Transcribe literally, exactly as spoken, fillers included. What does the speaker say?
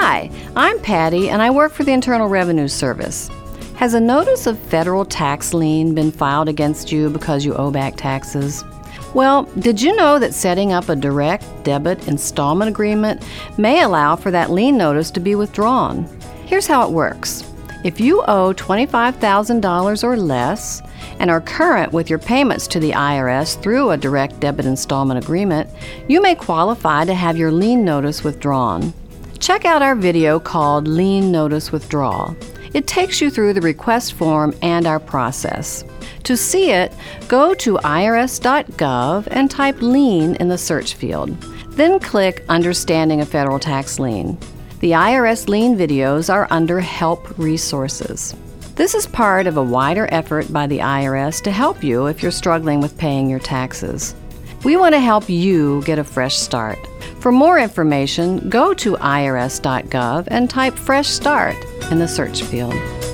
Hi, I'm Patty and I work for the Internal Revenue Service. Has a notice of federal tax lien been filed against you because you owe back taxes? Well, did you know that setting up a direct debit installment agreement may allow for that lien notice to be withdrawn? Here's how it works. If you owe twenty-five thousand dollars or less and are current with your payments to the I R S through a direct debit installment agreement, you may qualify to have your lien notice withdrawn. Check out our video called Lien Notice Withdrawal. It takes you through the request form and our process. To see it, go to I R S dot gov and type lien in the search field. Then click Understanding a Federal Tax Lien. The I R S lien videos are under Help Resources. This is part of a wider effort by the I R S to help you if you're struggling with paying your taxes. We want to help you get a fresh start. For more information, go to I R S dot gov and type Fresh Start in the search field.